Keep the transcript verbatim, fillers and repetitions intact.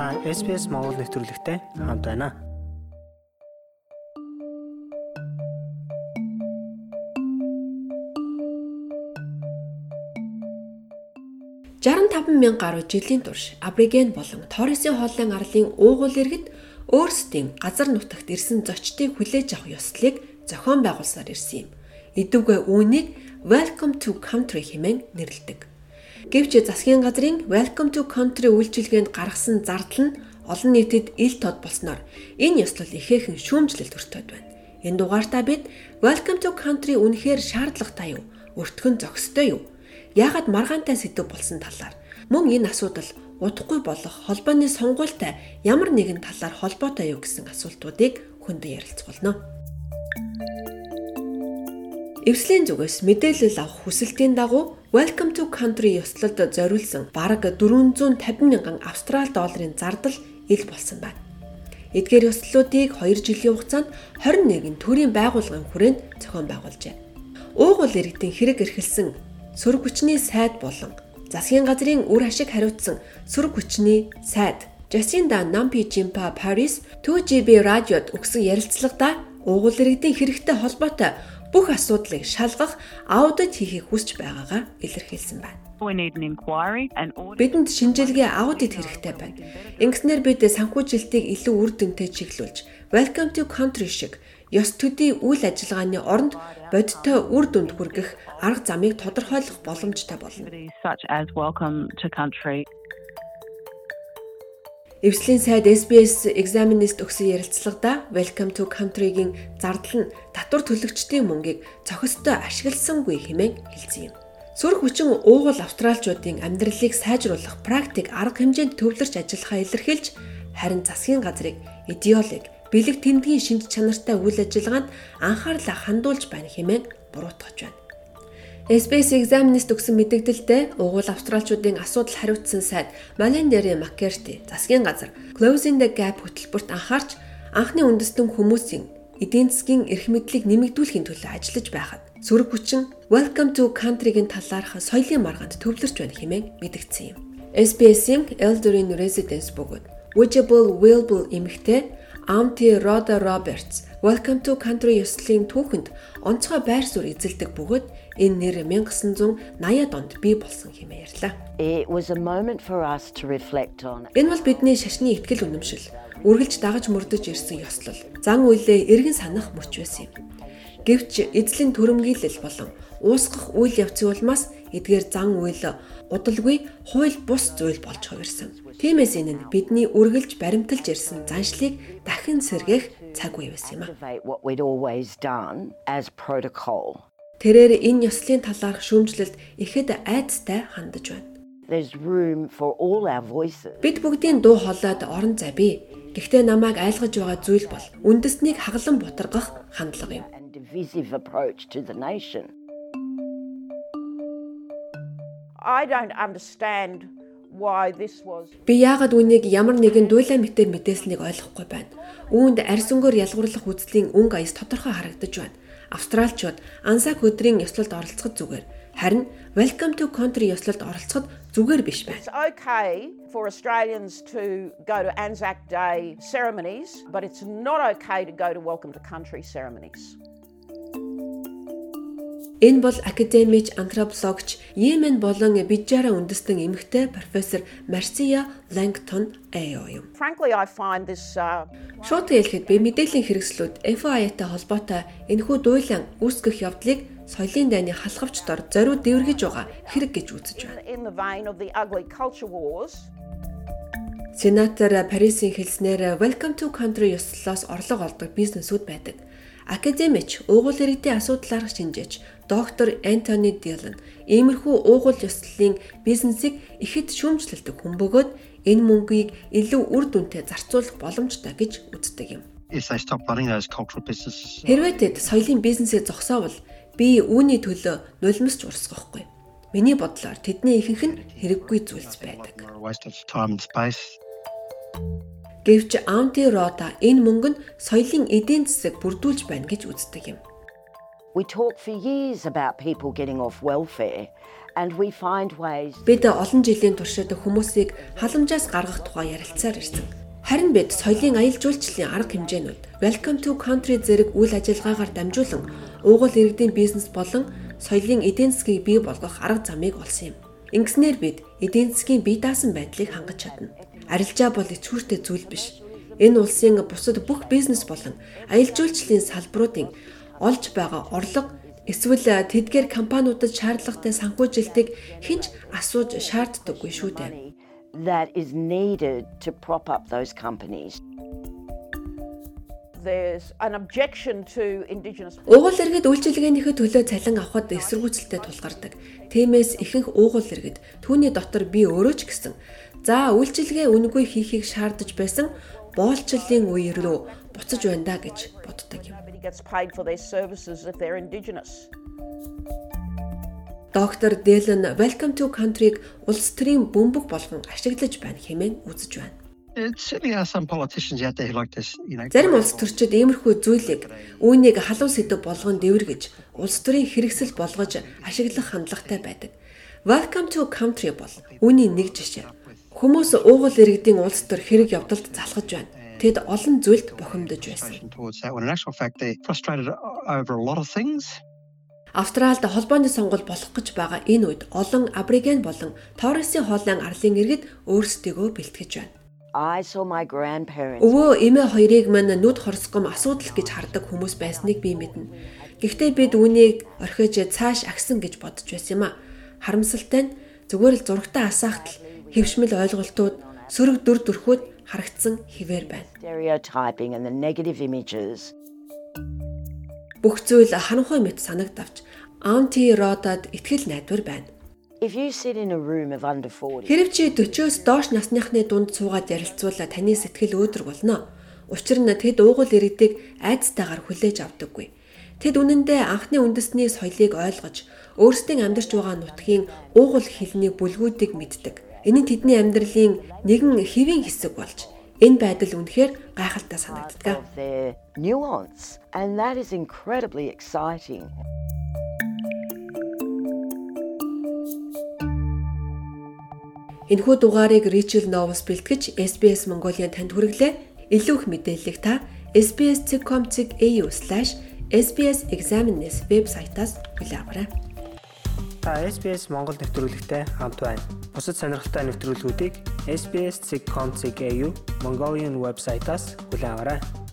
Та эс би эс Монгол нэвтрүүлэгтэй хамт байна. шестьдесят пять мянган гаруй жилийн турш Абориген болон Торресын хоолойн арлын уугуул иргэд өөрсдийн газар нутагт ирсэн зочдыг хүлээж авах ёслолыг зохион байгуулсаар ирсэн юм. Идүүгээ үүнийг Welcome to Country хэмээн нэрлэдэг. Гэвч засгийн газрын Welcome to Country үйлчилгээнд гаргасан зардал нь олон нийтэд ил тод болсноор энэ ёслол ихээхэн шүүмжлэлт өртөөд байна. Энэ дугаартаа бид Welcome to Country үнэхээр шаардлагатай юу? Өртгөн зохистой юу? Яагаад маргаантай сэдв болсон талаар мөн энэ асуудал удахгүй болох холбооны сонгуультай ямар нэгэн талаар холбоотой юу гэсэн асуултуудыг хүндэн ярилцуулно. Эвслийн зүгээс мэдээлэл авах хүсэлтийн дагуу Welcome to Country ёслолд зориулсан бараг дөрвөн зуун тавин мянган австрали долларын зардал ил болсон байна. Эдгээр ёслолуудыг хоёр жилийн хугацаанд хорин нэгэн төрийн байгууллагын хүрээнд зохион байгуулжээ. Уугуул иргэдийн хэрэг эрхэлсэн сөрөг хүчний сайд болон засгийн газрын үр ашиг хариуцсан сөрөг хүчний сайд Jacinda Nampi-Jimpa Paris two G B радиод өгсөн ярилцлагада уугуул иргэдийн хэрэгтэй холбоотой бүх асуудлыг шалгах аудит хийхийг хүсэж байгаагаа илэрхийлсэн байна. Бидэнд шинжилгээ аудит хэрэгтэй байна. Ингэснээр бид санхүүжилтийг илүү үр дүнтэй чиглүүлж, Welcome to Country шиг ёс төдий үйл ажиллагааны оронд бодиттой үр дүнд хүргэх арга замыг тодорхойлох боломжтой болно. Эвслийн сайд эс би эс Examinist өгсөн ярилцлагада Welcome to Country-гийн зардал нь татвар төлөгчдийн мөнгийг цохистой ашигласангүй хэмээн хэлсэн юм. Сөрөг хүчин уугуул австралчуудын амьдралыг сайжруулах практик арга хэмжээнд төвлөрч ажиллахаа илэрхийлж, харин засгийн газрыг идеолог, бэлэг тэмдгийн шинж чанартай үйл ажиллагаанд анхаарлаа хандуулж байна хэмээн буруутгаж байна. эс би эс Examinist өгсөн мэдээлэлдээ уугуул австралчуудын асуудал хариуцсан сайд Malinderi Maccarty засгийн газар Closing the Gap хөтөлбөрт анхаарч анхны үндэстэн хүмүүсийн эдийн засгийн эрх мэдлийг нэмэгдүүлэхийн төлөө ажиллаж байхад сөрөг хүчин Welcome to Country-гийн талаарх соёлын маргаанд төвлөрч байна хэмээн мэдгдсэн юм. эс би эс-ийн Eldorin Residence бөгөөд Widgeable Willable эмэгтэй Auntie Rhoda Roberts Welcome to Country ёслолын түүхэнд онцгой байр суурь эзэлдэг бөгөөд энэ нэр 천구 eighty онд бий болсон хэмээн ярьлаа. It was a moment for us to reflect on. Энэ бол бидний шашны ихтгэл үнэмшил, үргэлж дагаж мөрдөж ирсэн ёслол, зан үйлээ эргэн санах мөч байсан юм. Гэвч эзлийн төрөмгийлэл болон уусгах үйл явцын улмаас эдгээр зан үйл удалгүй хууль бус зүйл болж хувирсан. Тиймээс энэ нь бидний үргэлж баримталж ирсэн заншлыг дахин сэргээх цаг үе байсан юм а. Тэрээр энэ ёслолын талаарх шүүмжлэлд ихэд айдастай хандаж байна. Бид бүгдийн дуу хоолойд орон зай бий. Гэхдээ намайг айлгаж байгаа зүйл бол үндэснийг хаглан бутаргах хандлага юм. I don't understand why this was. Би яагаад үнийг ямар нэгэн дуйлаа мэтээр мэдээснийг ойлгохгүй байна. Үүнд арьс өнгөөр ялгуурлах үзлийн өнгө аяс тодорхой харагдаж байна. Австралчууд Ансак өдрийн ёслолд оролцоход зүгээр. Харин Welcome to Country ёслолд оролцоход зүгээр биш байна. It's okay for Australians to go to Anzac Day ceremonies, but it's not okay to go to Welcome to Country ceremonies. Энэ бол академич, антропологч, Йемен болон Бижара үндэстэн эмэгтэй профессор Marcia Langton Ayo юм. Frankly, I find this uh... Шууд хэлэхэд би мэдээллийн хэрэгслүүд эф о ай-тай холбоотой энэхүү дуйлан үүсгэх явдлыг соёлын дайны халхавч дор зориуд дэвэргэж байгаа хэрэг гэж үзэж байна. In the vein of the ugly culture wars. Сенатор Парисын хэлснээр Welcome to Country ёслолоос орлого олдог бизнесүүд байдаг. Академич, уугуул иргэдийн асуудлаар шинжээч доктор Антони Дилан иймэрхүү уугуул ёслолын бизнесийг ихэд шүүмжлэлдэг хүн бөгөөд энэ мөнгийг илүү үр дүнтэй зарцуулах боломжтой гэж үздэг юм. Хэрвээ тэд соёлын бизнесээ зогсоовол би үүний төлөө нулимсч урсгахгүй. Миний бодлоор тэдний ихэнх нь хэрэггүй зүйлс байдаг. Гэвч Auntie Rhoda энэ мөнгө нь соёлын эдийн засаг бүрдүүлж байна гэж үздэг юм. We talk for years about people getting off welfare and we find ways. Бид олон жилийн туршид хүмүүсийг халамжаас гаргах тухай ярилцсаар ирсэн. Харин бид соёлын аялал жуулчлалын арга хэмжээнүүд Welcome to Country зэрэг үйл ажиллагаагаар дамжуулан уугуул иргэдийн бизнес болон соёлын эдийн засгийг бий болгох арга замыг олсон юм. Ингэснээр бид эдийн засгийн бие даасан байдлыг хангаж чадна. Арилжаа бол эцгүүртэй зүйл биш. Энэ улсын бусад бүх бизнес болон аялал жуулчлалын салбаруудын олж байгаа орлого эсвэл тэдгээр компаниудад шаардлагатай санхүүжилтийг хинч асууж шаарддаггүй шүү дээ. That is needed to prop up those companies. There's an objection to indigenous. Уугуул иргэд үйлчилгээнийхээ төлөө цалин авахд эсэргүүцэлтэй тулгардаг. Тиймээс ихэнх уугуул иргэд түүний дотор би өөрөө ч гэсэн за үйлчилгээ үнэгүй хийхийг шаардаж байсан боолчлалын үе рүү буцаж байна да гэж боддог юм. Gets paid for their services if they're indigenous. Доктор Дэлэн Welcome to Country-г улс төрийн бөмбөг болгон ашиглаж байна хэмээн үзэж байна. It certainly are some politicians out there who like this, you know. Зарим улс төрчид иймэрхүү зүйлийг үүнийг халуун сэдэв болгон дэвэргэж улс төрийн хэрэгсэл болгож ашиглах хандлагатай байдаг. Welcome to Country бол үүний нэг жишээ. Хүмүүс уугуул иргэдийн улс төр хэрэг явдалд залхаж байна. Тэд олон зүйлд бохимдож байсан. Австралид холбооны сонгуул болох гэж байгаа энэ үед олон абориген болон Торресын хоолойн арлын иргэд өөрсдийгөө бэлтгэж байна. I saw my grandparents. Өвөө эмээ хоёрыг мань нүд хорсгом асуудал гэж хардаг хүмүүс байсныг би мэднэ. Гэхдээ бид үүнийг орхиж цааш агсан гэж бодож байсан юм а. Харамсалтай нь зүгээр л зурагтаа асаахтал хэвшмэл ойлголтууд сөрөг дүр төрхүүд харагдсан хിവэр байна. Stereotyping and the negative images. Бүх зүйл харанхуй мэт санагдавч анти-родод итгэл найдвар байна. If you sit in a room of under forty. Хэрв чи forty-оос доош насныхны дунд суугаад ярилцвал таны сэтгэл өөдрөг болно. Учир нь тэд уугуул иргэдийг айдстайгаар хүлээж авдаггүй. Тэд үнэндээ анхны үндэсний соёлыг ойлгож, өөрсдийн амьдарч байгаа нутгийн уугуул хэлний бүлгүүдийг мэддэг. Энэ нь тэдний амьдралын нэгэн хэвийн хэсэг болж, энэ байдал үнэхээр гайхалтай санагддаг. Nuance, and that is incredibly exciting. Энэхүү дугаарыг Rachel Novus бэлтгэж эс би эс Mongolia танд хүргэлээ. Илүү их мэдээллийг та эс би эс dot com dot a u slash s b s examines вебсайтаас хүлээн аваарай. Та эс би эс Монгол нэвтрүүлэгтэй хамт байна. Бусад сонирхолтой нэвтрүүлгүүдийг s b s dot com dot a u Mongolian вебсайтаас хүлээн аваарай.